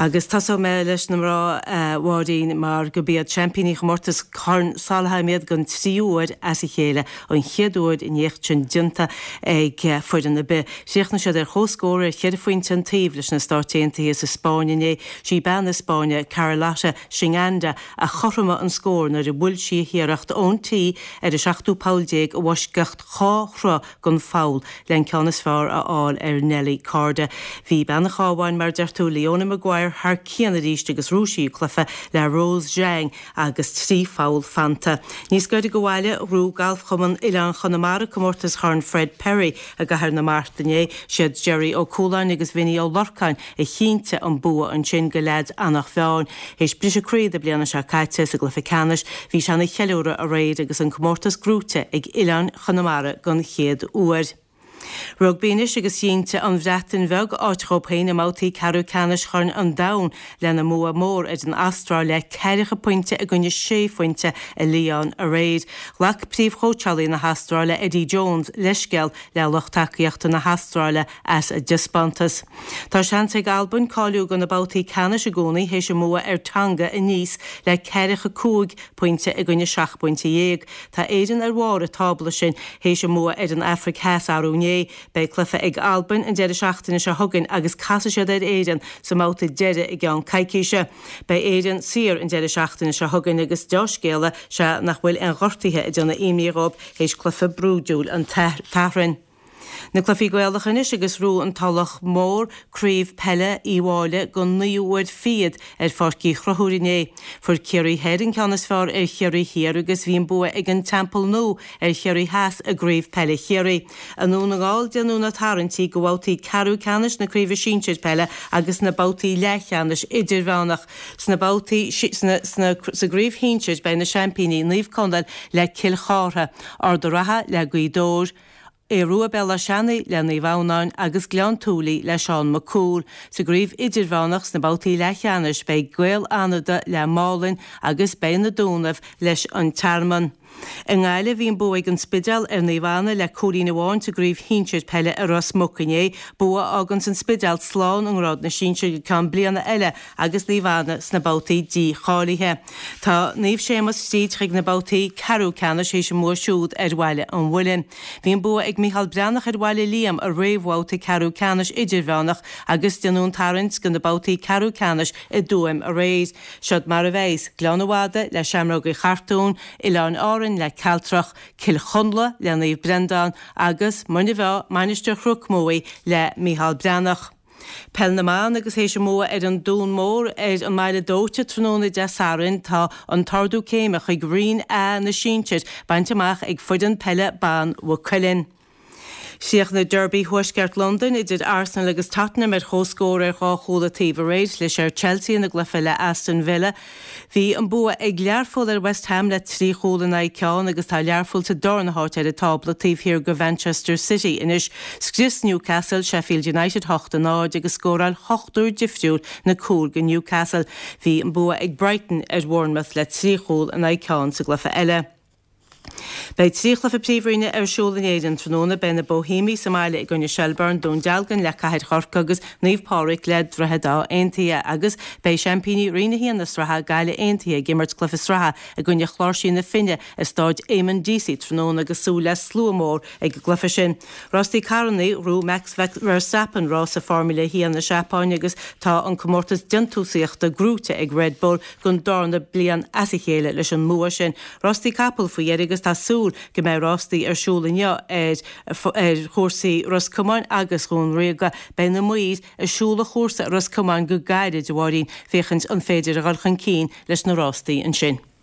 Agus tasó me leis na rá bhádaín mar go bíad championí chomórtas chun salhaimiad gon tríúir as I chéile an cheadúir in échtsin dinta ag fuidir na be. Siachna sé ar chóscóir chead faointe an taobh leis na startéanta is sa Spáine sí ben na Spáine Carolata Singanda a chorma an scór na i bhfuil si hiaracht óntaí ar a 7ú Pauldéag a bhaiscecht cháchra gon fáil len ceannas fearr a áil ar Nelly Carda. Bhí ben na chábhain mar deirtú Leona Maguire haar céanna ríiste agus rúsí clufa le Rose Jang agus trí fáil fanta. Níos goide go bhhaile rú galf chuman Ilan Chonamara comórtas chun Fred Perry a gahar na Martiné siad Jerry O'Coolan agus Vinnie O'Lorcan i chiinte an bua an sin go lead annach bheáin. Héis brise críad a bliana se caite sa glufa canis hí sena cheúra a réid agus an comórtas grúte ag Ilan Chonamara gon chéad uair. Rug bínis agus sínte an bhreatain bheg áitrópéin a mátaí carú canis chun an dain lena mua mór ar an Astráil le 4 pointe a gunne 6 pointe a líon a réid. Lach príomh chótealaí na Astráile Eddie Jones leisceal le lochtaíochtta na Astráile as a dispantas. Tá seanta ag Alban cáiliú gan na bátaí canis a gcónaí hééis mua ar tanga a níos le 4 pointe a gunne 6 pointe dhéag. Tá éidir ar mhór a tábla sin hééis mua ar an Afric Heas arúné bei clufa ag Alban an deidir seachtainna se thugann agus casa sé dead éidir sa máta deide ag an caiiciise. Bei éidir sir an deidir seachtainna se thugann agus deoscéala se nach bhfuil an ghortaithe i donna imíróp hééis clufa brúdúil an tahrann. Na clufií goilachan is agus rú an talach mór críomh pelle íháile go nuúid fiad ar forcí chrothúriné. Fur ceirí heading ceannas fearr ar cheirí hir agus bhíon bua ag an temple nó ar cheirí heas a gríomh pelle cheirí. Anú na gáil deanú na tarintí go bhhailtaí carú canis na críomh síinteir pelle agus na bátaí lechanis idirhánach sna bátaí sa gríomh hínteir bei na championí níomh condal le cilchátha ar do ratha le guidóir Rua Bella Shani le Bhánán agus Glean Túlaí le Seán McCool sa gríomh idirhánachs na bátaí lechanis bei Gael Anada le Málinn agus bei na Dúnamh leis an Tarman. In Gaile bhíon buig an spidal ar Naomhána le cóína bháin sa gríomh hínseir pelle ar Ros Mucané bua agan san spidal slán an rád na síseir go can bliana eile agus Naomhána sna bátaí dí chálaithe. Tá níomh sémas stíd chuig na bátaí carú canis hééis mór siúd ar bhaile an bhuilinn. Bhíon bua ag Michael Brannach ar bhaile líam a réomhháta carú canis idirhánach agus denún tarint gan na bátaí carú canis i dúim a réid. Siod mar a bhéis Gleanháda le Seamróg i Chartún, Ileán Áran le Caltrach, Kilchonla le Naomh Brendan agus muine bheith Minister Chrucmóí le Michael Brannach. Pell na man agus hééis móa ar an dún mór ar an meile dóte tróna de Sarin tá an tardú céimeach ag Green a na síinteir bainteach ag fuidan pelle ban wa cuilinn. Siach na Derby Huisceart London idir Arsenal agus Tottenham ar chóscóir ar cháchóla taobh réid leis ar Chelsea na glufa le Aston Villa. Bhí an bua ag learfol ar West Ham le 3 chóla na ceann agus tá learfol sa dornathart ar a tabla taobh hir go Manchester City inis scris Newcastle Sheffield United 8-9 agus scóráil 8 difriúil na cúl go Newcastle. Bhí an bua ag Brighton ar Bournemouth le 3 chóla na ceann sa glufa eile. Bei tríchla fa príomhríne ar siúlan éidir tróna ben na Bohímí sa máile i gunne Shelburne dún dealgan le caiid chorca agus Naomh Pádraig le drethe aontaithe agus bei championí rina híana na stratha gaile aontaithe gimmert clufa stratha a gunne chláirsí na finne is stáid Éamon Deasy tróna agus sú le slúamór ag glufa sin. Rostí Carnaí rú Max Verstappen rá sa formula híana na Seapáin agus tá an comórtas dintúsaíochta grúte ag Red Bull gun dorna blian as i chéile leis an mua sin. Rostí Capel faoiar agus tá súl go mé Rostaí ar siúlainne ar chósaí Roscomáin agus chun réga be na muid a siúla chósa Roscomáin go gaiide de bhhaín féchant an féidir a gáilchan cín leis na Rostaí an sin.